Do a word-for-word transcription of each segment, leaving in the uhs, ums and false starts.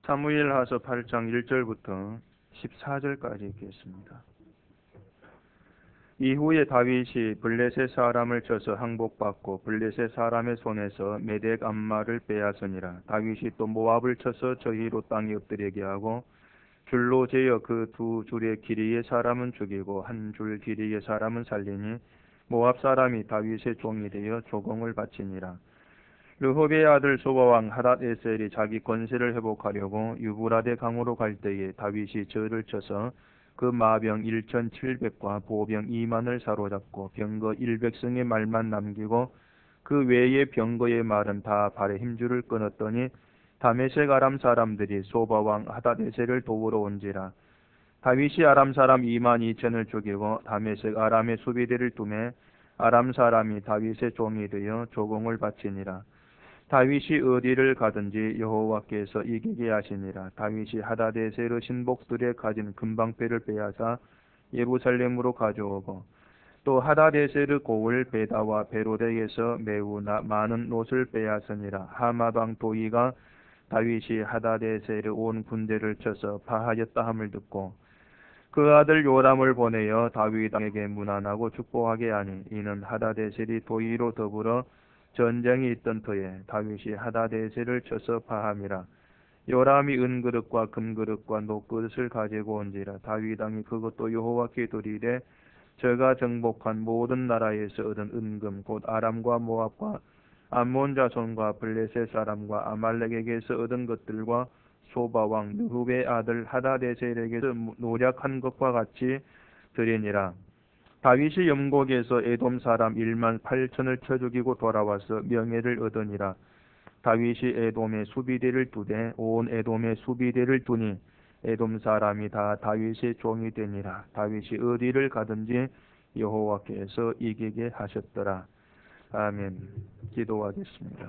사무엘하서 팔 장 일 절부터 십사 절까지 읽겠습니다. 이후에 다윗이 블레셋 사람을 쳐서 항복받고 블레셋 사람의 손에서 메덱 암마를 빼앗으니라. 다윗이 또 모압을 쳐서 저희로 땅에 엎드리게 하고 줄로 재어 그 두 줄의 길이의 사람은 죽이고 한 줄 길이의 사람은 살리니 모압 사람이 다윗의 종이 되어 조공을 바치니라. 르홉의 아들 소바왕 하닷에셀이 자기 권세를 회복하려고 유브라데 강으로 갈 때에 다윗이 저를 쳐서 그 마병 천칠백과 보병 이만을 사로잡고 병거 백성의 말만 남기고 그 외의 병거의 말은 다 발에 힘줄을 끊었더니 다메섹 아람 사람들이 소바왕 하닷에셀을 도우러 온지라. 다윗이 아람 사람 이만 이천을 죽이고 다메섹 아람의 수비대를 두매 아람 사람이 다윗의 종이 되어 조공을 바치니라. 다윗이 어디를 가든지 여호와께서 이기게 하시니라. 다윗이 하닷에셀의 신복들의 가진 금방패를 빼앗아 예루살렘으로 가져오고 또 하닷에셀의 고을 베다와 베로덱에서 매우 많은 롯을 빼앗으니라. 하맛 왕 도이가 다윗이 하닷에셀의 온 군대를 쳐서 파하였다 함을 듣고 그 아들 요람을 보내어 다윗에게 문안하고 축복하게 하니 이는 하닷에셀이 도이로 더불어 전쟁이 있던 터에 다윗이 하닷에셀을 쳐서 파함이라. 요람이 은그릇과 금그릇과 녹그릇을 가지고 온지라. 다윗 왕이 그것도 여호와께 드리되 저가 정복한 모든 나라에서 얻은 은금 곧 아람과 모압과 암몬 자손과 블레셋 사람과 아말렉에게서 얻은 것들과 소바왕 르홉의 아들 하닷에셀에게서 노력한 것과 같이 드리니라. 다윗이 염곡에서 에돔 사람 일만 팔천을 쳐 죽이고 돌아와서 명예를 얻으니라. 다윗이 에돔의 수비대를 두되 온 에돔의 수비대를 두니 에돔 사람이 다 다윗의 종이 되니라. 다윗이 어디를 가든지 여호와께서 이기게 하셨더라. 아멘. 기도하겠습니다.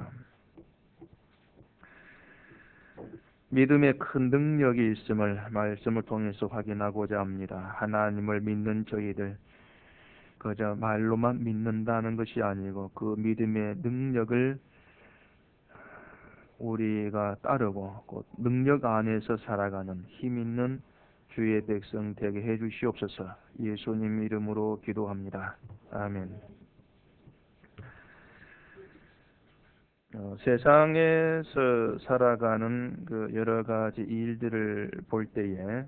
믿음에 큰 능력이 있음을 말씀을 통해서 확인하고자 합니다. 하나님을 믿는 저희들 그저 말로만 믿는다는 것이 아니고 그 믿음의 능력을 우리가 따르고 곧 능력 안에서 살아가는 힘 있는 주의 백성 되게 해주시옵소서. 예수님 이름으로 기도합니다. 아멘. 어, 세상에서 살아가는 그 여러 가지 일들을 볼 때에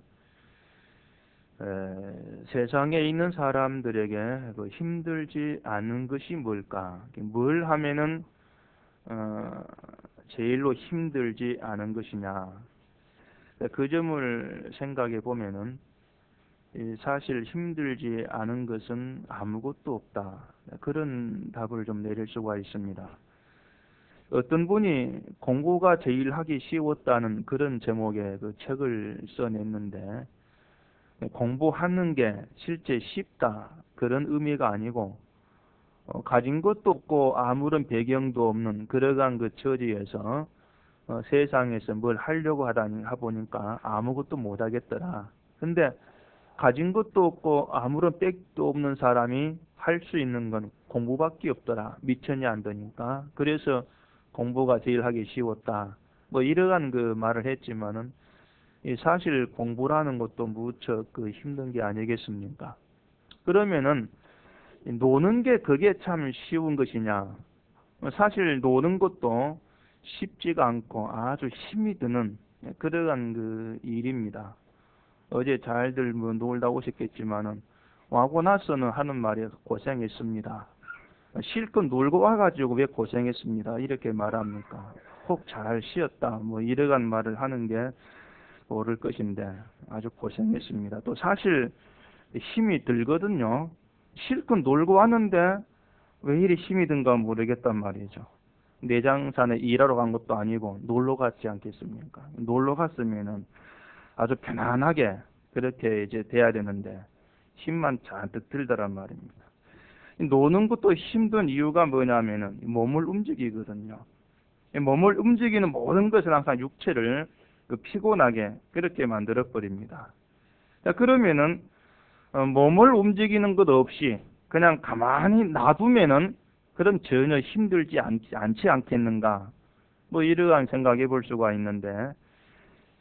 에, 세상에 있는 사람들에게 그 힘들지 않은 것이 뭘까? 뭘 하면은 어, 제일로 힘들지 않은 것이냐? 그 점을 생각해 보면은 사실 힘들지 않은 것은 아무것도 없다. 그런 답을 좀 내릴 수가 있습니다. 어떤 분이 공부가 제일 하기 쉬웠다는 그런 제목의 그 책을 써냈는데 공부하는 게 실제 쉽다 그런 의미가 아니고 어, 가진 것도 없고 아무런 배경도 없는 그러한 그 처지에서 어, 세상에서 뭘 하려고 하다니 하보니까 아무것도 못하겠더라. 근데 가진 것도 없고 아무런 백도 없는 사람이 할 수 있는 건 공부밖에 없더라. 미천이 안 되니까. 그래서 공부가 제일 하기 쉬웠다. 뭐 이러한 그 말을 했지만은 사실 공부라는 것도 무척 그 힘든 게 아니겠습니까? 그러면은 노는 게 그게 참 쉬운 것이냐? 사실 노는 것도 쉽지가 않고 아주 힘이 드는 그러한 그 일입니다. 어제 잘들 뭐 놀다 오셨겠지만은 와고 나서는 하는 말이 고생했습니다. 실컷 놀고 와가지고 왜 고생했습니다. 이렇게 말합니까? 혹 잘 쉬었다. 뭐 이러한 말을 하는 게 옳을 것인데 아주 고생했습니다. 또 사실 힘이 들거든요. 실컷 놀고 왔는데 왜 이리 힘이 든가 모르겠단 말이죠. 내장산에 일하러 간 것도 아니고 놀러 갔지 않겠습니까? 놀러 갔으면은 아주 편안하게 그렇게 이제 돼야 되는데 힘만 잔뜩 들더란 말입니다. 노는 것도 힘든 이유가 뭐냐면은 몸을 움직이거든요. 몸을 움직이는 모든 것은 항상 육체를 그 피곤하게 그렇게 만들어 버립니다. 자, 그러면은 어, 몸을 움직이는 것 없이 그냥 가만히 놔두면은 그럼 전혀 힘들지 않지, 않지 않겠는가? 뭐 이러한 생각해 볼 수가 있는데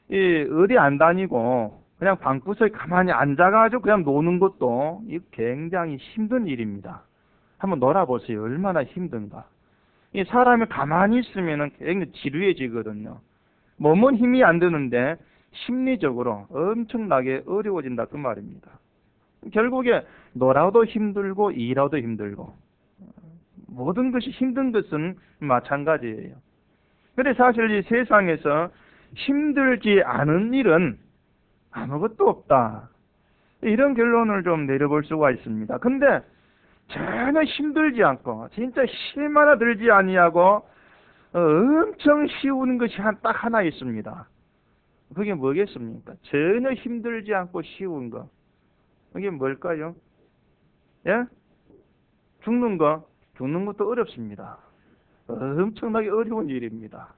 이 어디 안 다니고 그냥 방구석에 가만히 앉아가지고 그냥 노는 것도 이 굉장히 힘든 일입니다. 한번 놀아보세요. 얼마나 힘든가. 이 사람이 가만히 있으면 굉장히 지루해지거든요. 몸은 힘이 안 드는데 심리적으로 엄청나게 어려워진다 그 말입니다. 결국에 놀아도 힘들고 일하도 힘들고 모든 것이 힘든 것은 마찬가지예요. 그런데 사실 이 세상에서 힘들지 않은 일은 아무것도 없다. 이런 결론을 좀 내려볼 수가 있습니다. 근데 전혀 힘들지 않고 진짜 실마나 들지 아니하고 어, 엄청 쉬운 것이 한, 딱 하나 있습니다. 그게 뭐겠습니까? 전혀 힘들지 않고 쉬운 거. 그게 뭘까요? 예? 죽는 거. 죽는 것도 어렵습니다. 엄청나게 어려운 일입니다.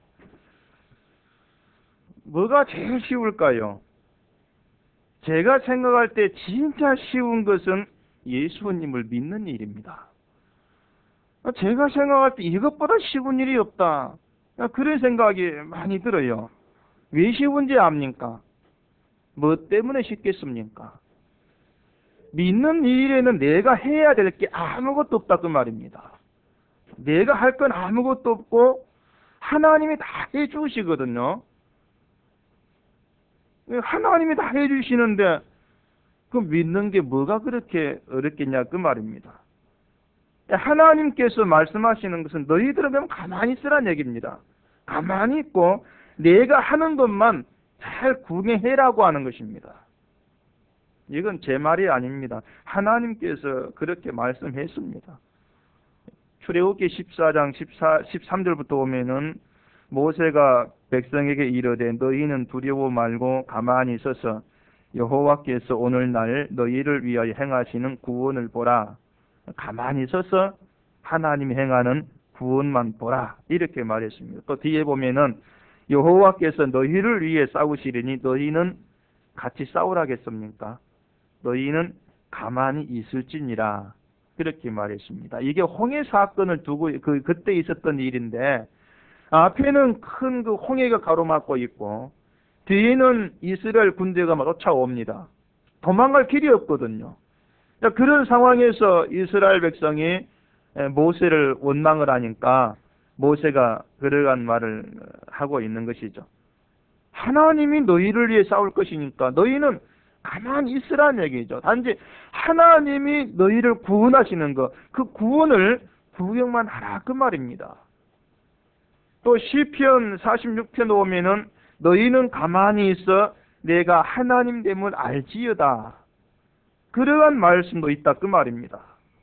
뭐가 제일 쉬울까요? 제가 생각할 때 진짜 쉬운 것은 예수님을 믿는 일입니다. 제가 생각할 때 이것보다 쉬운 일이 없다. 그런 생각이 많이 들어요. 왜 쉬운지 압니까? 뭐 때문에 쉽겠습니까? 믿는 일에는 내가 해야 될 게 아무것도 없다 그 말입니다. 내가 할 건 아무것도 없고 하나님이 다 해주시거든요. 하나님이 다 해주시는데 그 믿는 게 뭐가 그렇게 어렵겠냐 그 말입니다. 하나님께서 말씀하시는 것은 너희들은 그냥 가만히 있으란 얘기입니다. 가만히 있고 내가 하는 것만 잘 구경해라고 하는 것입니다. 이건 제 말이 아닙니다. 하나님께서 그렇게 말씀했습니다. 출애굽기 십사 장 십삼 절부터 보면은 모세가 백성에게 이르되 너희는 두려워 말고 가만히 있어서 여호와께서 오늘날 너희를 위하여 행하시는 구원을 보라. 가만히 있어서 하나님이 행하는 구원만 보라. 이렇게 말했습니다. 또 뒤에 보면은 여호와께서 너희를 위해 싸우시리니 너희는 같이 싸우라겠습니까? 너희는 가만히 있을지니라. 그렇게 말했습니다. 이게 홍해 사건을 두고 그 그때 있었던 일인데 앞에는 큰 그 홍해가 가로막고 있고 뒤에는 이스라엘 군대가 막 쫓아옵니다. 도망갈 길이 없거든요. 그런 상황에서 이스라엘 백성이 모세를 원망을 하니까 모세가 그러한 말을 하고 있는 것이죠. 하나님이 너희를 위해 싸울 것이니까 너희는 가만히 있으라는 얘기죠. 단지 하나님이 너희를 구원하시는 것, 그 구원을 구경만 하라 그 말입니다. 또 시편 사십육 편 오면은 너희는 가만히 있어 내가 하나님 됨을 알지어다. 그러한 말씀도 있다 그 말입니다.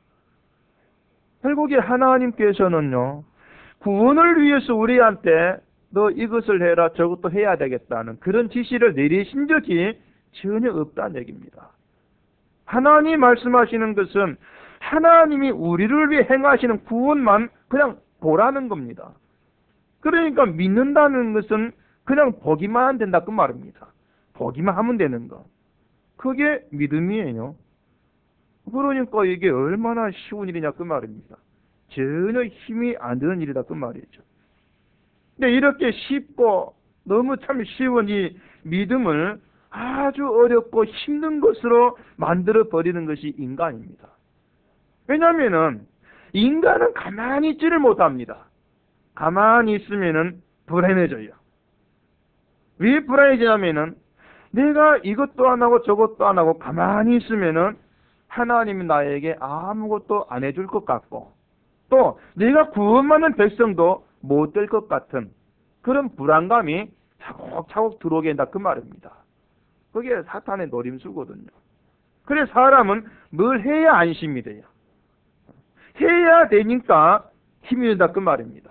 결국에 하나님께서는요 구원을 위해서 우리한테 너 이것을 해라 저것도 해야 되겠다는 그런 지시를 내리신 적이 전혀 없다는 얘기입니다. 하나님 말씀하시는 것은 하나님이 우리를 위해 행하시는 구원만 그냥 보라는 겁니다. 그러니까 믿는다는 것은 그냥 보기만 하면 된다 그 말입니다. 보기만 하면 되는 거. 그게 믿음이에요. 그러니까 이게 얼마나 쉬운 일이냐 그 말입니다. 전혀 힘이 안 드는 일이다 그 말이죠. 근데 이렇게 쉽고 너무 참 쉬운 이 믿음을 아주 어렵고 힘든 것으로 만들어 버리는 것이 인간입니다. 왜냐하면은 인간은 가만히 있지를 못합니다. 가만히 있으면은 불안해져요. 왜 불안해지냐면은 내가 이것도 안 하고 저것도 안 하고 가만히 있으면은 하나님이 나에게 아무것도 안 해줄 것 같고 또 내가 구원받는 백성도 못 될 것 같은 그런 불안감이 차곡차곡 들어오게 된다 그 말입니다. 그게 사탄의 노림수거든요. 그래서 사람은 뭘 해야 안심이 돼요. 해야 되니까 힘이 든다 그 말입니다.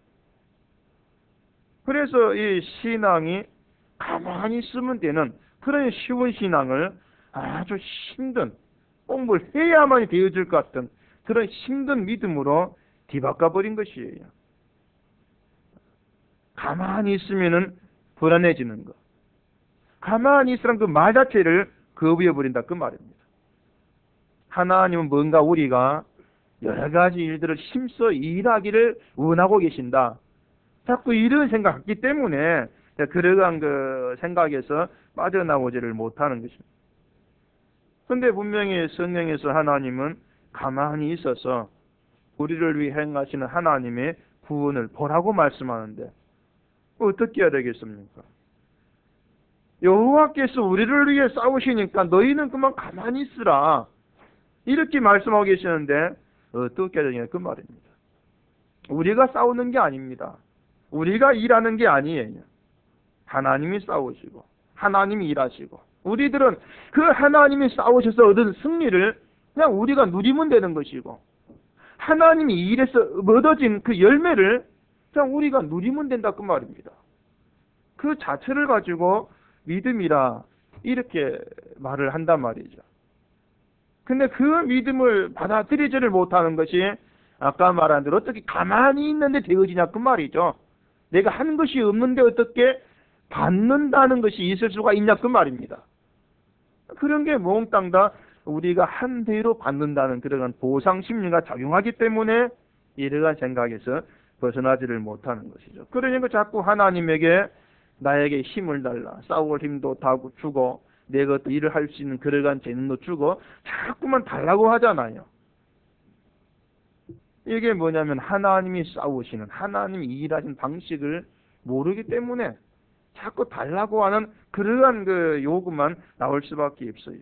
그래서 이 신앙이 가만히 있으면 되는 그런 쉬운 신앙을 아주 힘든 공부를 해야만 되어질 것 같은 그런 힘든 믿음으로 뒤바꿔버린 것이에요. 가만히 있으면은 불안해지는 것. 가만히 있으란 그 말 자체를 거부해버린다 그 말입니다. 하나님은 뭔가 우리가 여러 가지 일들을 힘써 일하기를 원하고 계신다. 자꾸 이런 생각했기 때문에 그러한 그 생각에서 빠져나오지를 못하는 것입니다. 근데 분명히 성경에서 하나님은 가만히 있어서 우리를 위해 행하시는 하나님의 구원을 보라고 말씀하는데 어떻게 해야 되겠습니까? 여호와께서 우리를 위해 싸우시니까 너희는 그만 가만히 있으라 이렇게 말씀하고 계시는데 어떻게 해야 되냐 그 말입니다. 우리가 싸우는 게 아닙니다. 우리가 일하는 게 아니에요. 하나님이 싸우시고 하나님이 일하시고 우리들은 그 하나님이 싸우셔서 얻은 승리를 그냥 우리가 누리면 되는 것이고 하나님이 일해서 얻어진 그 열매를 그냥 우리가 누리면 된다 그 말입니다. 그 자체를 가지고 믿음이라 이렇게 말을 한단 말이죠. 근데 그 믿음을 받아들이지를 못하는 것이 아까 말한 대로 어떻게 가만히 있는데 되어지냐 그 말이죠. 내가 한 것이 없는데 어떻게 받는다는 것이 있을 수가 있냐 그 말입니다. 그런 게 몽땅 다 우리가 한 대로 받는다는 그러한 보상 심리가 작용하기 때문에 이러한 생각에서 벗어나지를 못하는 것이죠. 그러니까 자꾸 하나님에게 나에게 힘을 달라 싸울 힘도 다고 주고 내가 또 일을 할 수 있는 그러한 재능도 주고 자꾸만 달라고 하잖아요. 이게 뭐냐면 하나님이 싸우시는 하나님이 일하신 방식을 모르기 때문에 자꾸 달라고 하는 그러한 그 요구만 나올 수밖에 없어요.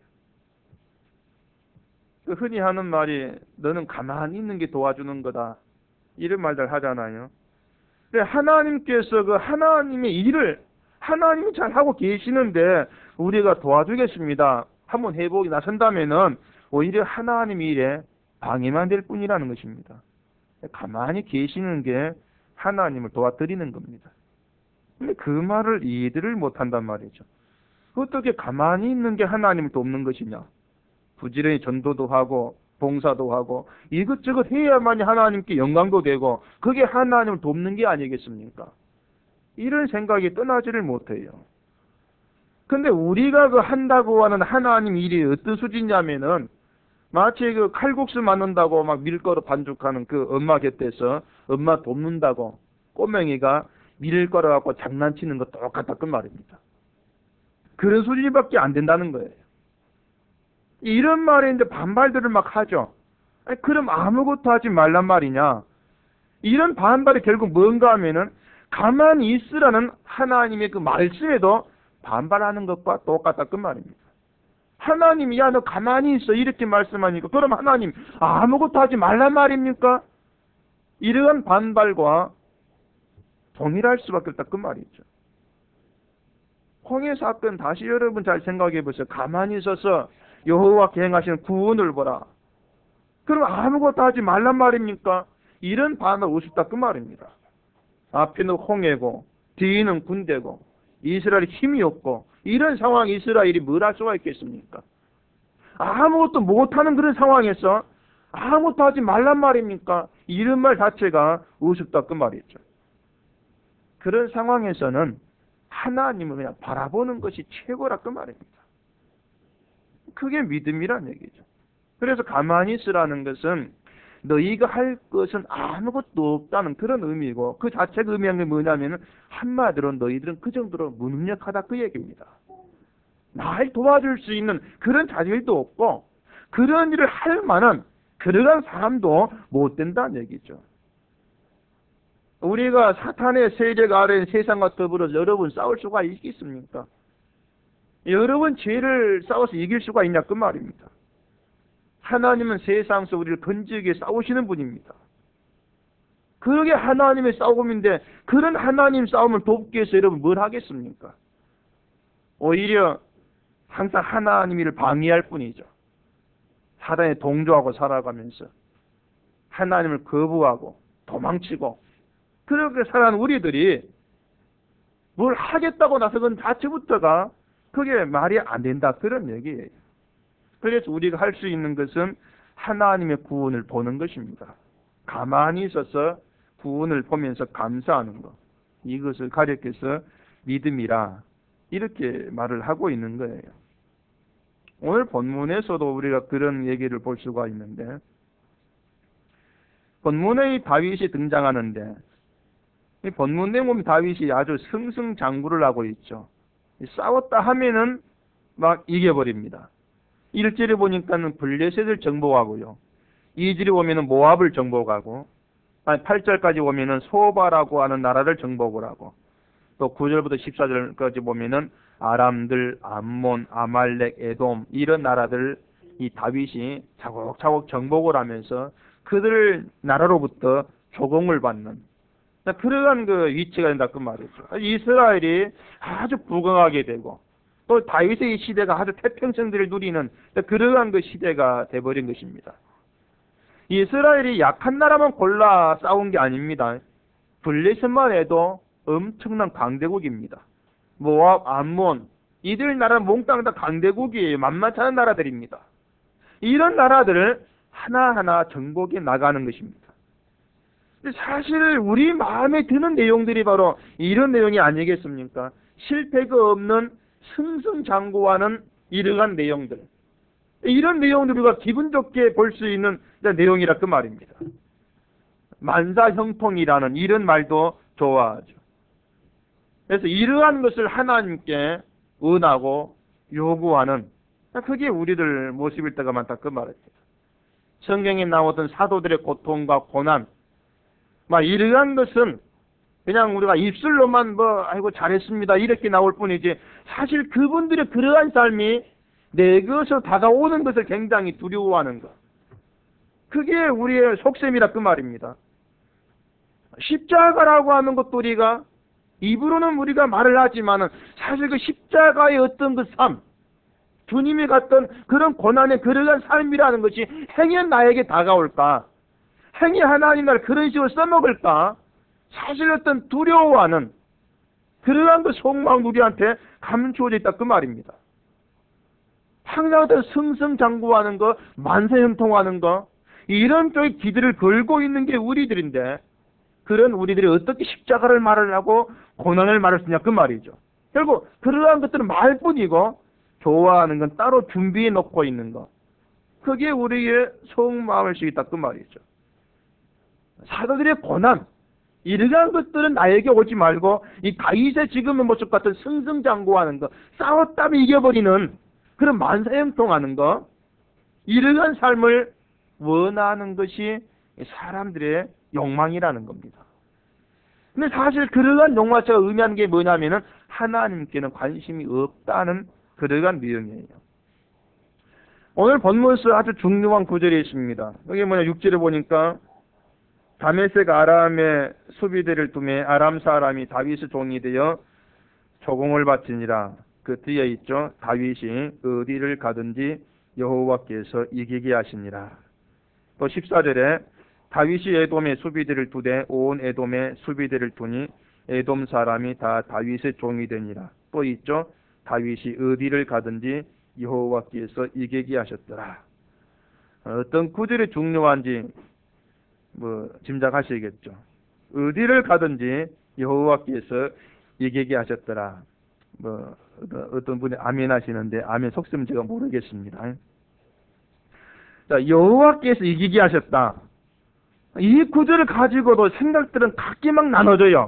그 흔히 하는 말이 너는 가만히 있는 게 도와주는 거다 이런 말들 하잖아요. 근데 하나님께서 그 하나님의 일을 하나님이 잘 하고 계시는데 우리가 도와주겠습니다 한번 해보기 나선다면은 오히려 하나님 일에 방해만 될 뿐이라는 것입니다. 가만히 계시는 게 하나님을 도와드리는 겁니다. 근데 그 말을 이해를 못한단 말이죠. 어떻게 가만히 있는 게 하나님을 돕는 것이냐. 부지런히 전도도 하고 봉사도 하고 이것저것 해야만이 하나님께 영광도 되고 그게 하나님을 돕는 게 아니겠습니까? 이런 생각이 떠나지를 못해요. 근데 우리가 그 한다고 하는 하나님 일이 어떤 수준이냐면은 마치 그 칼국수 만든다고 막 밀가루 반죽하는 그 엄마 곁에서 엄마 돕는다고 꼬맹이가 밀가루 갖고 장난치는 거 똑같다 그 말입니다. 그런 수준밖에 안 된다는 거예요. 이런 말에 이제 반발들을 막 하죠. 아니, 그럼 아무것도 하지 말란 말이냐. 이런 반발이 결국 뭔가 하면은 가만히 있으라는 하나님의 그 말씀에도 반발하는 것과 똑같다 그 말입니다. 하나님이 야 너 가만히 있어 이렇게 말씀하니까 그럼 하나님 아무것도 하지 말란 말입니까? 이러한 반발과 동일할 수밖에 없다 그 말이죠. 홍해 사건 다시 여러분 잘 생각해 보세요. 가만히 있어서 여호와께 행하시는 구원을 보라. 그럼 아무것도 하지 말란 말입니까? 이런 반발 우습다 그 말입니다. 앞에는 홍해고 뒤에는 군대고 이스라엘이 힘이 없고 이런 상황에 이스라엘이 뭘 할 수가 있겠습니까? 아무것도 못하는 그런 상황에서 아무것도 하지 말란 말입니까? 이런 말 자체가 우습다 그 말이죠. 그런 상황에서는 하나님을 그냥 바라보는 것이 최고라 그 말입니다. 그게 믿음이란 얘기죠. 그래서 가만히 있으라는 것은 너희가 할 것은 아무것도 없다는 그런 의미고 그 자체가 의미하는 게 뭐냐면 한마디로 너희들은 그 정도로 무능력하다 그 얘기입니다. 날 도와줄 수 있는 그런 자질도 없고 그런 일을 할 만한 그러한 사람도 못 된다는 얘기죠. 우리가 사탄의 세력 아래인 세상과 더불어 여러 번 싸울 수가 있겠습니까? 여러 번 죄를 싸워서 이길 수가 있냐 그 말입니다. 하나님은 세상에서 우리를 건지기 위해 싸우시는 분입니다. 그러게 하나님의 싸움인데 그런 하나님 싸움을 돕기 위해서 여러분 뭘 하겠습니까? 오히려 항상 하나님 일을 방해할 뿐이죠. 사단에 동조하고 살아가면서 하나님을 거부하고 도망치고 그렇게 살아가는 우리들이 뭘 하겠다고 나서건 자체부터가 그게 말이 안 된다 그런 얘기예요. 그래서 우리가 할 수 있는 것은 하나님의 구원을 보는 것입니다. 가만히 있어서 구원을 보면서 감사하는 것. 이것을 가리켜서 믿음이라 이렇게 말을 하고 있는 거예요. 오늘 본문에서도 우리가 그런 얘기를 볼 수가 있는데 본문의 다윗이 등장하는데 이 본문 내용 보면 다윗이 아주 승승장구를 하고 있죠. 싸웠다 하면은 막 이겨버립니다. 일 절에 보니까는 블레셋을 정복하고요. 이 절에 보면은 모압을 정복하고, 아니 팔 절까지 보면은 소바라고 하는 나라를 정복을 하고, 또 구 절부터 십사 절까지 보면은 아람들, 암몬, 아말렉, 에돔 이런 나라들 이 다윗이 차곡차곡 정복을 하면서 그들 나라로부터 조공을 받는 그러한 그 위치가 된다 그 말이죠. 이스라엘이 아주 부강하게 되고 또 다윗의 이 시대가 아주 태평성들을 누리는 그러한 그 시대가 돼버린 것입니다. 이스라엘이 약한 나라만 골라 싸운 게 아닙니다. 블레셋만 해도 엄청난 강대국입니다. 모압, 암몬 이들 나라 몽땅 다 강대국이에요. 만만치 않은 나라들입니다. 이런 나라들을 하나하나 정복해 나가는 것입니다. 사실 우리 마음에 드는 내용들이 바로 이런 내용이 아니겠습니까? 실패가 없는 승승장구하는 이러한 내용들. 이런 내용들 우리가 기분 좋게 볼 수 있는 내용이라 그 말입니다. 만사형통이라는 이런 말도 좋아하죠. 그래서 이러한 것을 하나님께 원하고 요구하는 그게 우리들 모습일 때가 많다 그 말입니다. 성경에 나오던 사도들의 고통과 고난 막 이러한 것은 그냥 우리가 입술로만 뭐 아이고 잘했습니다 이렇게 나올 뿐이지 사실 그분들의 그러한 삶이 내 것으로 다가오는 것을 굉장히 두려워하는 것. 그게 우리의 속셈이라 그 말입니다. 십자가라고 하는 것도 우리가 입으로는 우리가 말을 하지만은 사실 그 십자가의 어떤 그 삶, 주님이 갔던 그런 고난의 그러한 삶이라는 것이 행여 나에게 다가올까? 행여 하나님 날 그런 식으로 써먹을까? 사실 어떤 두려워하는 그러한 그 속마음 우리한테 감추어져 있다 그 말입니다. 항상 어떤 승승장구하는 거, 만세형통하는 거 이런 쪽에 기들을 걸고 있는 게 우리들인데 그런 우리들이 어떻게 십자가를 말을 하고 고난을 말을 쓰냐 그 말이죠. 결국 그러한 것들은 말뿐이고 좋아하는 건 따로 준비해 놓고 있는 거. 그게 우리의 속마음을 쓰겠다 그 말이죠. 사도들의 고난 이러한 것들은 나에게 오지 말고 이 다윗의 지금의 모습 같은 승승장구하는 거, 싸웠다면 이겨버리는 그런 만사형통하는 거, 이러한 삶을 원하는 것이 사람들의 욕망이라는 겁니다. 근데 사실 그러한 욕망자가 의미하는 게 뭐냐면은 하나님께는 관심이 없다는 그러한 내용이에요. 오늘 본문에서 아주 중요한 구절이 있습니다. 여기 뭐냐 육 절에 보니까 다메섹 아람의 수비대를 두매 아람 사람이 다윗의 종이 되어 조공을 바치니라. 그 뒤에 있죠. 다윗이 어디를 가든지 여호와께서 이기게 하시니라. 또 십사 절에 다윗이 에돔의 수비대를 두되 온 에돔의 수비대를 두니 에돔 사람이 다 다윗의 종이 되니라. 또 있죠. 다윗이 어디를 가든지 여호와께서 이기게 하셨더라. 어떤 구절이 중요한지 뭐 짐작하시겠죠. 어디를 가든지 여호와께서 이기게 하셨더라. 뭐 어떤 분이 아멘 하시는데 아멘 속셈 제가 모르겠습니다. 자, 여호와께서 이기게 하셨다. 이 구절을 가지고도 생각들은 각기 막 나눠져요.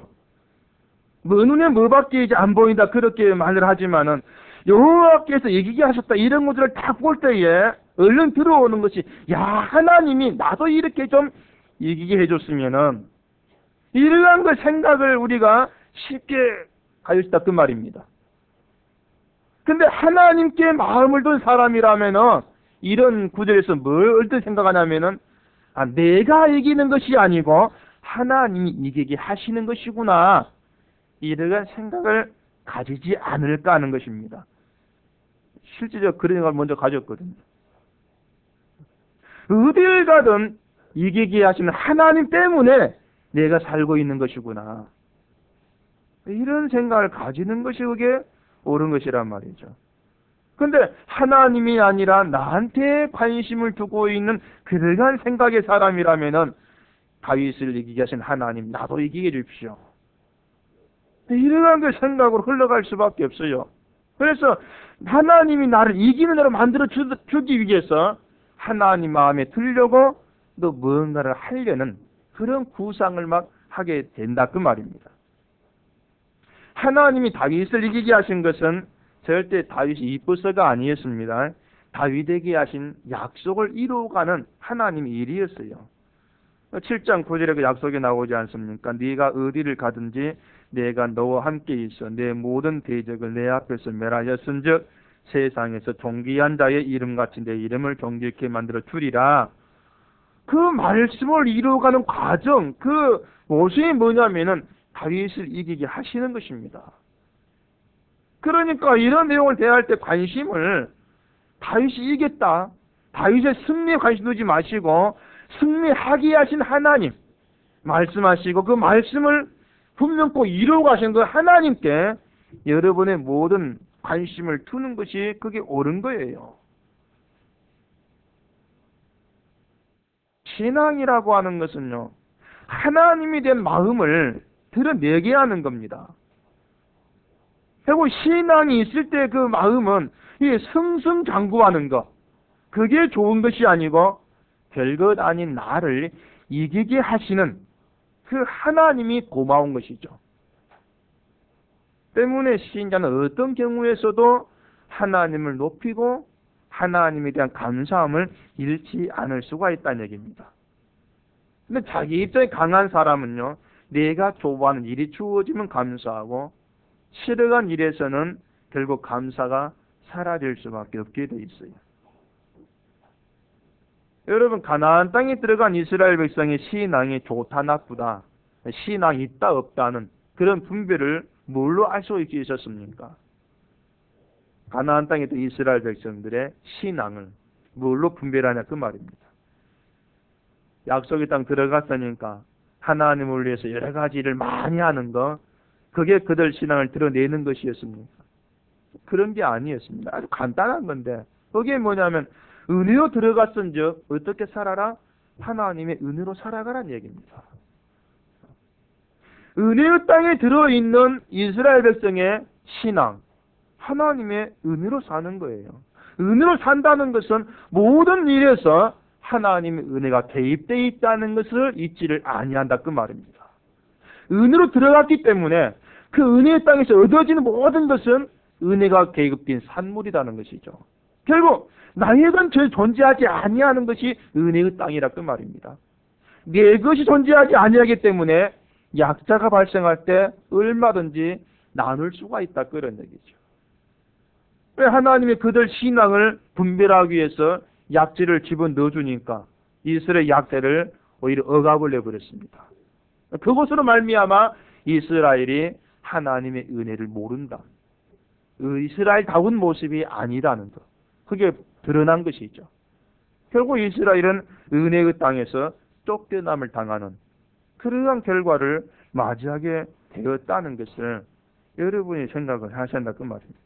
뭐 눈에 뭐밖에 이제 안 보인다 그렇게 말을 하지만은 여호와께서 이기게 하셨다 이런 구절을 딱 볼 때에 얼른 들어오는 것이 야 하나님이 나도 이렇게 좀 이기게 해줬으면은 이러한 그 생각을 우리가 쉽게 가질 수 있다 그 말입니다. 근데 하나님께 마음을 둔 사람이라면은 이런 구절에서 뭘 얼른 생각하냐면은 아, 내가 이기는 것이 아니고 하나님이 이기게 하시는 것이구나. 이러한 생각을 가지지 않을까 하는 것입니다. 실제적으로 그런 생각을 먼저 가졌거든요. 어딜 가든 이기게 하시는 하나님 때문에 내가 살고 있는 것이구나. 이런 생각을 가지는 것이 그게 옳은 것이란 말이죠. 근데 하나님이 아니라 나한테 관심을 두고 있는 그러한 생각의 사람이라면은 다윗을 이기게 하신 하나님 나도 이기게 해주십시오. 이러한 그 생각으로 흘러갈 수밖에 없어요. 그래서 하나님이 나를 이기는 대로 만들어 주, 주기 위해서 하나님 마음에 들려고 또 뭔가를 하려는 그런 구상을 막 하게 된다 그 말입니다. 하나님이 다윗을 이기게 하신 것은 절대 다윗이 이뻐서가 아니었습니다. 다윗에게 하신 약속을 이루어가는 하나님의 일이었어요. 칠 장 구 절에 그 약속이 나오지 않습니까? 네가 어디를 가든지 내가 너와 함께 있어 내 모든 대적을 내 앞에서 멸하였은즉 세상에서 존귀한 자의 이름같이 내 이름을 존귀케 만들어 주리라. 그 말씀을 이루어가는 과정, 그 모습이 뭐냐면은 다윗을 이기게 하시는 것입니다. 그러니까 이런 내용을 대할 때 관심을 다윗이 이겼다, 다윗의 승리에 관심 두지 마시고 승리하게 하신 하나님 말씀하시고 그 말씀을 분명 꼭 이루어 가신 그 하나님께 여러분의 모든 관심을 두는 것이 그게 옳은 거예요. 신앙이라고 하는 것은요, 하나님이 된 마음을 드러내게 하는 겁니다. 그리고 신앙이 있을 때 그 마음은 이 승승장구하는 것, 그게 좋은 것이 아니고 별것 아닌 나를 이기게 하시는 그 하나님이 고마운 것이죠. 때문에 신자는 어떤 경우에서도 하나님을 높이고 하나님에 대한 감사함을 잃지 않을 수가 있다는 얘기입니다. 근데 자기 입장이 강한 사람은요, 내가 좋아하는 일이 주어지면 감사하고 싫어간 일에서는 결국 감사가 사라질 수밖에 없게 돼 있어요. 여러분, 가나안 땅에 들어간 이스라엘 백성의 신앙이 좋다 나쁘다, 신앙이 있다 없다는 그런 분별을 뭘로 알 수 있었습니까? 가나안 땅에 있던 이스라엘 백성들의 신앙을 뭘로 분별하냐 그 말입니다. 약속의 땅 들어갔으니까 하나님을 위해서 여러 가지 일을 많이 하는 것, 그게 그들 신앙을 드러내는 것이었습니까? 그런 게 아니었습니다. 아주 간단한 건데, 그게 뭐냐면 은혜로 들어갔은즉 어떻게 살아라? 하나님의 은혜로 살아가라는 얘기입니다. 은혜의 땅에 들어있는 이스라엘 백성의 신앙, 하나님의 은혜로 사는 거예요. 은혜로 산다는 것은 모든 일에서 하나님의 은혜가 개입되어 있다는 것을 잊지를 아니한다 그 말입니다. 은혜로 들어갔기 때문에 그 은혜의 땅에서 얻어지는 모든 것은 은혜가 개입된 산물이라는 것이죠. 결국 나에겐 저 존재하지 아니하는 것이 은혜의 땅이라 그 말입니다. 내 것이 존재하지 아니하기 때문에 약자가 발생할 때 얼마든지 나눌 수가 있다 그런 얘기죠. 왜 하나님이 그들 신앙을 분별하기 위해서 약지를 집어넣어 주니까 이스라엘 약대를 오히려 억압을 내버렸습니다. 그것으로 말미암아 이스라엘이 하나님의 은혜를 모른다, 이스라엘다운 모습이 아니라는 것, 그게 드러난 것이죠. 결국 이스라엘은 은혜의 땅에서 쫓겨남을 당하는 그러한 결과를 맞이하게 되었다는 것을 여러분이 생각을 하셔야 한다 그 말입니다.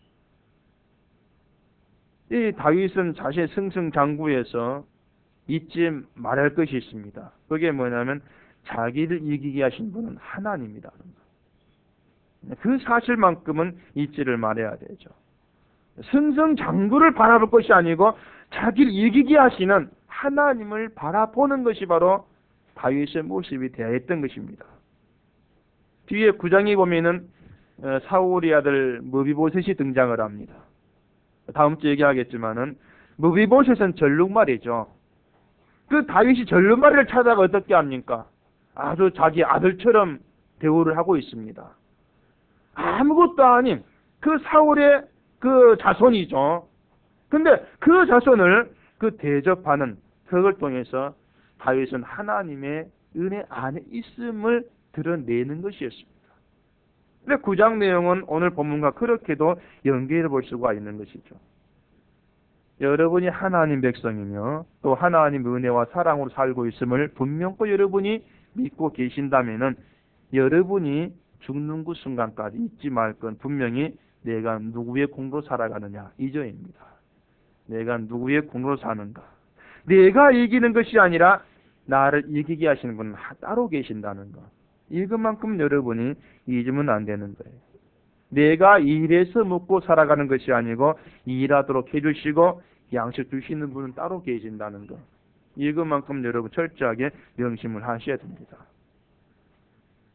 이 다윗은 자신의 승승장구에서 잊지 말할 것이 있습니다. 그게 뭐냐면 자기를 이기게 하신 분은 하나님이라는 것. 그 사실만큼은 잊지를 말해야 되죠. 승승장구를 바라볼 것이 아니고 자기를 이기게 하시는 하나님을 바라보는 것이 바로 다윗의 모습이 되어야 했던 것입니다. 뒤에 구 장에 보면은 사울의 아들 무비보셋이 등장을 합니다. 다음 주 얘기하겠지만은 무비보셋은 전룩말이죠. 그 다윗이 전룩말이를 찾아가 어떻게 합니까? 아주 자기 아들처럼 대우를 하고 있습니다. 아무것도 아닌 그 사울의 그 자손이죠. 근데 그 자손을 그 대접하는 그걸 통해서 다윗은 하나님의 은혜 안에 있음을 드러내는 것이었습니다. 근데 구 장 내용은 오늘 본문과 그렇게도 연결해 볼 수가 있는 것이죠. 여러분이 하나님 백성이며 또 하나님 은혜와 사랑으로 살고 있음을 분명히 여러분이 믿고 계신다면은 여러분이 죽는 그 순간까지 잊지 말 건 분명히 내가 누구의 공로 살아가느냐 이점입니다. 내가 누구의 공로 사는가. 내가 이기는 것이 아니라 나를 이기게 하시는 분은 따로 계신다는 것. 이것만큼 여러분이 잊으면 안 되는 거예요. 내가 일해서 먹고 살아가는 것이 아니고 일하도록 해주시고 양식 주시는 분은 따로 계신다는 것. 이것만큼 여러분 철저하게 명심을 하셔야 됩니다.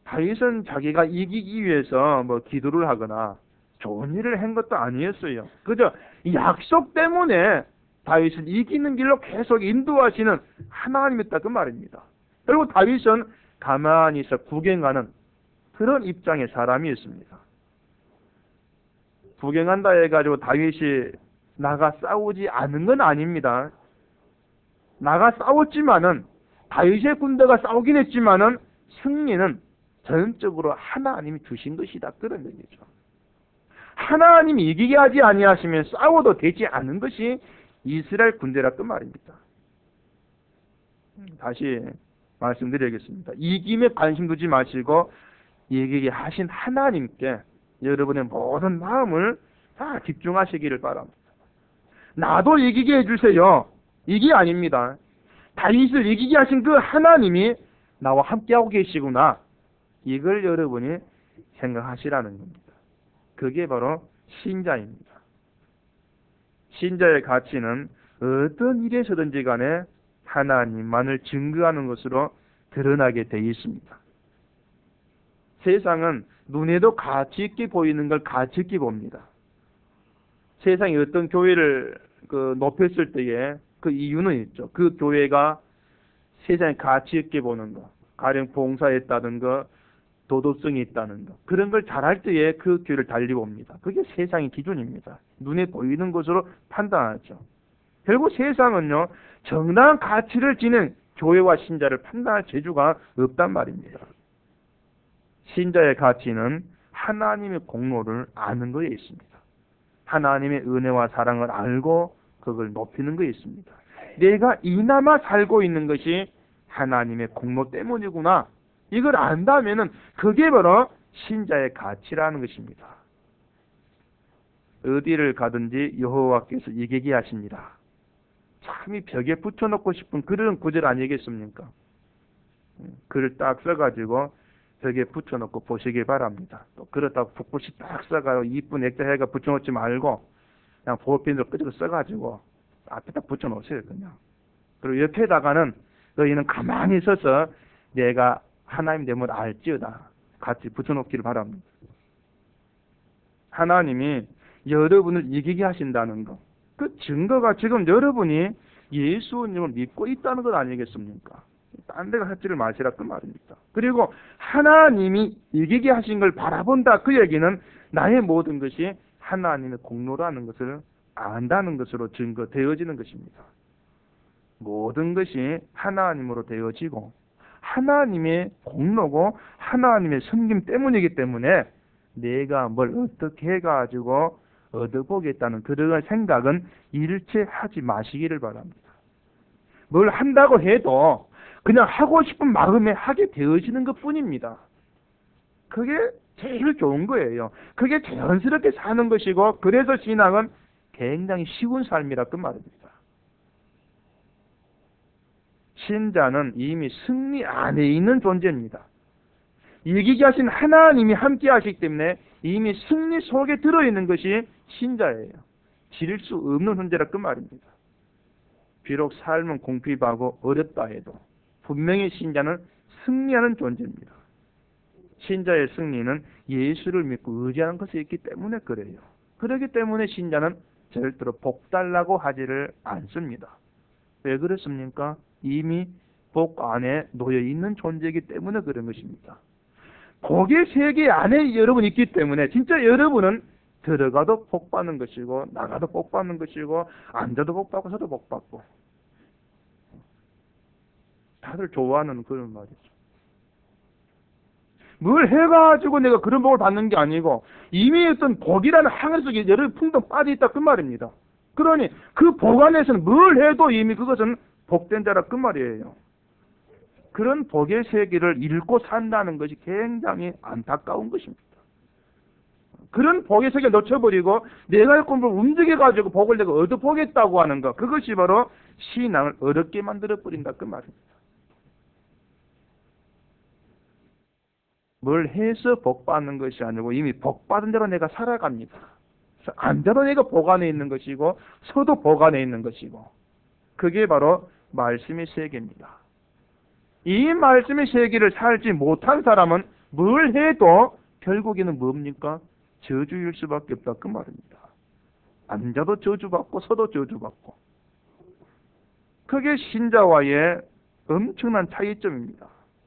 다윗은 자기가 이기기 위해서 뭐 기도를 하거나 좋은 일을 한 것도 아니었어요. 그저 약속 때문에 다윗은 이기는 길로 계속 인도하시는 하나님이었다 그 말입니다. 그리고 다윗은 가만히 있어 구경하는 그런 입장의 사람이었습니다. 구경한다 해가지고 다윗이 나가 싸우지 않은 건 아닙니다. 나가 싸웠지만은 다윗의 군대가 싸우긴 했지만은 승리는 전적으로 하나님이 주신 것이다 그런 얘기죠. 하나님이 이기게 하지 아니하시면 싸워도 되지 않은 것이 이스라엘 군대라 그 말입니다. 다시 말씀드리겠습니다. 이김에 관심 두지 마시고 이기게 하신 하나님께 여러분의 모든 마음을 다 집중하시기를 바랍니다. 나도 이기게 해주세요. 이게 아닙니다. 다윗을 이기게 하신 그 하나님이 나와 함께하고 계시구나. 이걸 여러분이 생각하시라는 겁니다. 그게 바로 신자입니다. 신자의 가치는 어떤 일에서든지 간에 하나님만을 증거하는 것으로 드러나게 되어 있습니다. 세상은 눈에도 가치 있게 보이는 걸 가치 있게 봅니다. 세상이 어떤 교회를 그 높였을 때에 그 이유는 있죠. 그 교회가 세상에 가치 있게 보는 거, 가령 봉사했다는 거, 도덕성이 있다는 거, 그런 걸 잘할 때에 그 교회를 달리 봅니다. 그게 세상의 기준입니다. 눈에 보이는 것으로 판단하죠. 결국 세상은요, 정당한 가치를 지닌 교회와 신자를 판단할 재주가 없단 말입니다. 신자의 가치는 하나님의 공로를 아는 것에 있습니다. 하나님의 은혜와 사랑을 알고 그걸 높이는 것에 있습니다. 내가 이나마 살고 있는 것이 하나님의 공로 때문이구나. 이걸 안다면은 그게 바로 신자의 가치라는 것입니다. 어디를 가든지 여호와께서 이기게 하시니라. 참이 벽에 붙여놓고 싶은 그런 구절 아니겠습니까? 글을 딱 써가지고 벽에 붙여놓고 보시기 바랍니다. 또 그렇다고 붓글씨 딱 써가지고 이쁜 액자해가 붙여놓지 말고 그냥 볼펜으로 끄집어 써가지고 앞에다 붙여놓으세요. 그냥. 그리고 옆에다가는 너희는 가만히 있어서 내가 하나님 됨을 알지어다. 같이 붙여놓기를 바랍니다. 하나님이 여러분을 이기게 하신다는 것. 그 증거가 지금 여러분이 예수님을 믿고 있다는 것 아니겠습니까? 딴 데가 하지를 마시라 그 말입니다. 그리고 하나님이 이기게 하신 걸 바라본다 그 얘기는 나의 모든 것이 하나님의 공로라는 것을 안다는 것으로 증거되어지는 것입니다. 모든 것이 하나님으로 되어지고 하나님의 공로고 하나님의 섬김 때문이기 때문에 내가 뭘 어떻게 해가지고 얻어보겠다는 그런 생각은 일체 하지 마시기를 바랍니다. 뭘 한다고 해도 그냥 하고 싶은 마음에 하게 되어지는 것 뿐입니다. 그게 제일 좋은 거예요. 그게 자연스럽게 사는 것이고 그래서 신앙은 굉장히 쉬운 삶이라 그 말입니다. 신자는 이미 승리 안에 있는 존재입니다. 이기게 하신 하나님이 함께 하시기 때문에 이미 승리 속에 들어있는 것이 신자예요. 지릴 수 없는 존재라 그 말입니다. 비록 삶은 공핍하고 어렵다 해도 분명히 신자는 승리하는 존재입니다. 신자의 승리는 예수를 믿고 의지하는 것이 있기 때문에 그래요. 그렇기 때문에 신자는 절대로 복 달라고 하지를 않습니다. 왜 그렇습니까? 이미 복 안에 놓여 있는 존재이기 때문에 그런 것입니다. 복의 세계 안에 여러분 있기 때문에 진짜 여러분은 들어가도 복 받는 것이고 나가도 복 받는 것이고 앉아도 복 받고 서도 복 받고 다들 좋아하는 그런 말이죠. 뭘 해가지고 내가 그런 복을 받는 게 아니고 이미 어떤 복이라는 항해 속에 여러분 풍덩 빠져있다 그 말입니다. 그러니 그 복 안에서는 뭘 해도 이미 그것은 복된 자라 그 말이에요. 그런 복의 세계를 잃고 산다는 것이 굉장히 안타까운 것입니다. 그런 복의 세계를 놓쳐버리고 내가 할 꿈을 움직여가지고 복을 내가 얻어보겠다고 하는 것, 그것이 바로 신앙을 어렵게 만들어버린다 그 말입니다. 뭘 해서 복 받는 것이 아니고 이미 복 받은 대로 내가 살아갑니다. 앉아도 내가 복 안에 있는 것이고 서도 복 안에 있는 것이고 그게 바로 말씀의 세계입니다. 이 말씀의 세계를 살지 못한 사람은 뭘 해도 결국에는 뭡니까? 저주일 수밖에 없다 그 말입니다. 앉아도 저주받고 서도 저주받고. 그게 신자와의 엄청난 차이점입니다.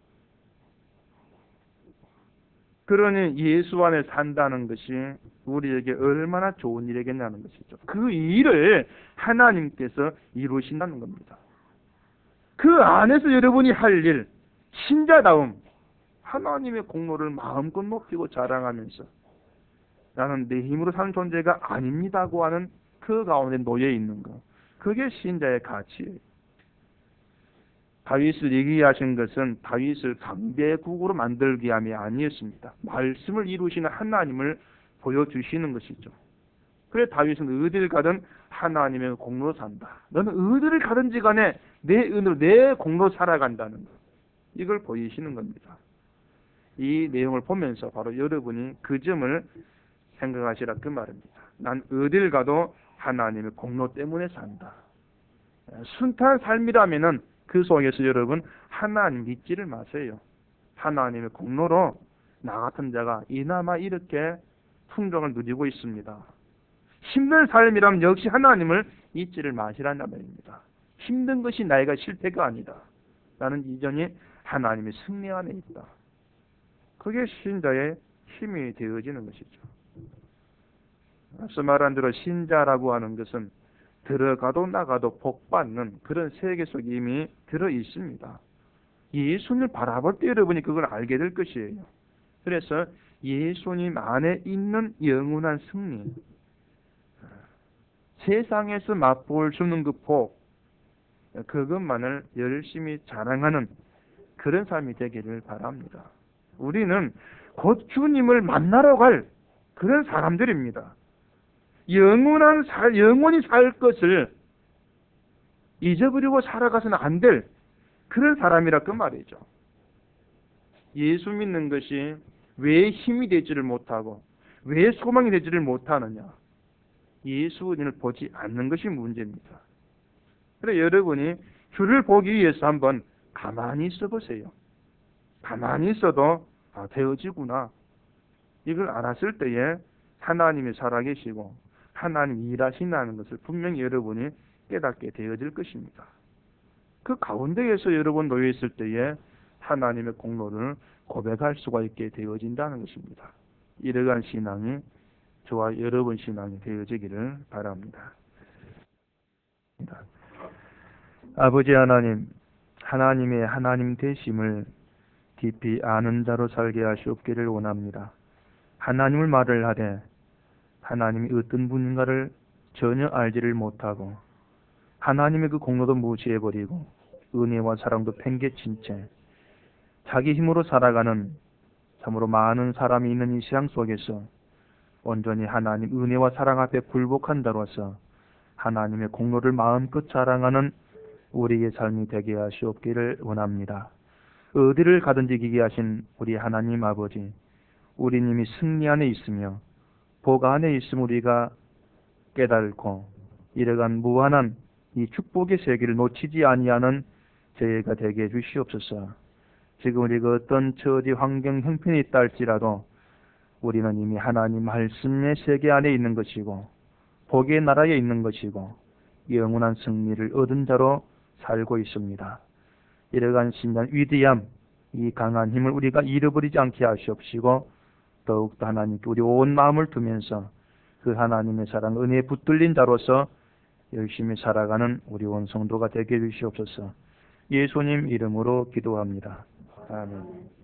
그러니 예수 안에 산다는 것이 우리에게 얼마나 좋은 일이겠냐는 것이죠. 그 일을 하나님께서 이루신다는 겁니다. 그 안에서 여러분이 할 일, 신자다움, 하나님의 공로를 마음껏 높이고 자랑하면서 나는 내 힘으로 사는 존재가 아닙니다고 하는 그 가운데 놓여 있는 것. 그게 신자의 가치예요. 다윗을 얘기하신 것은 다윗을 강대국으로 만들기 위함이 아니었습니다. 말씀을 이루시는 하나님을 보여주시는 것이죠. 그래 다윗은 어디를 가든 하나님의 공로로 산다. 너는 어디를 가든지 간에 내 은으로 내 공로로 살아간다는 것. 이걸 보이시는 겁니다. 이 내용을 보면서 바로 여러분이 그 점을 생각하시라 그 말입니다. 난 어딜 가도 하나님의 공로 때문에 산다. 순탄한 삶이라면은 그 속에서 여러분 하나님 잊지를 마세요. 하나님의 공로로 나 같은 자가 이나마 이렇게 풍족을 누리고 있습니다. 힘든 삶이라면 역시 하나님을 잊지를 마시라는 말입니다. 힘든 것이 나이가 실패가 아니다. 나는 이전에 하나님의 승리 안에 있다. 그게 신자의 힘이 되어지는 것이죠. 앞서 말한 대로 신자라고 하는 것은 들어가도 나가도 복받는 그런 세계 속에 이미 들어 있습니다. 예수님을 바라볼 때 여러분이 그걸 알게 될 것이에요. 그래서 예수님 안에 있는 영원한 승리, 세상에서 맛볼 주는 그 복, 그것만을 열심히 자랑하는 그런 삶이 되기를 바랍니다. 우리는 곧 주님을 만나러 갈 그런 사람들입니다. 영원한 살, 영원히 살 것을 잊어버리고 살아가서는 안 될 그런 사람이라 그 말이죠. 예수 믿는 것이 왜 힘이 되지를 못하고 왜 소망이 되지를 못하느냐? 예수님을 보지 않는 것이 문제입니다. 그래 여러분이 주를 보기 위해서 한번 가만히 있어 보세요. 가만히 있어도 아, 되어지구나. 이걸 알았을 때에 하나님이 살아계시고 하나님이 일하신다는 것을 분명히 여러분이 깨닫게 되어질 것입니다. 그 가운데에서 여러분 놓여 있을 때에 하나님의 공로를 고백할 수가 있게 되어진다는 것입니다. 이러한 신앙이 저와 여러분 신앙이 되어지기를 바랍니다. 아버지 하나님, 하나님의 하나님 되심을 깊이 아는 자로 살게 하시옵기를 원합니다. 하나님을 말을 하되 하나님이 어떤 분인가를 전혀 알지를 못하고 하나님의 그 공로도 무시해버리고 은혜와 사랑도 팽개친 채 자기 힘으로 살아가는 참으로 많은 사람이 있는 이 세상 속에서 온전히 하나님 은혜와 사랑 앞에 굴복한 자로서 하나님의 공로를 마음껏 자랑하는 우리의 삶이 되게 하시옵기를 원합니다. 어디를 가든지 기게 하신 우리 하나님 아버지, 우리는 이미 승리 안에 있으며 복 안에 있음 우리가 깨달고 이러한 무한한 이 축복의 세계를 놓치지 아니하는 저희가 되게 해주시옵소서. 지금 우리가 어떤 처지 환경 형편이 있다 할지라도 우리는 이미 하나님 말씀의 세계 안에 있는 것이고 복의 나라에 있는 것이고 영원한 승리를 얻은 자로 살고 있습니다. 이러한 신난 위대함, 이 강한 힘을 우리가 잃어버리지 않게 하시옵시고 더욱더 하나님께 우리 온 마음을 두면서 그 하나님의 사랑, 은혜에 붙들린 자로서 열심히 살아가는 우리 온 성도가 되게 해주시옵소서. 예수님 이름으로 기도합니다. 아멘.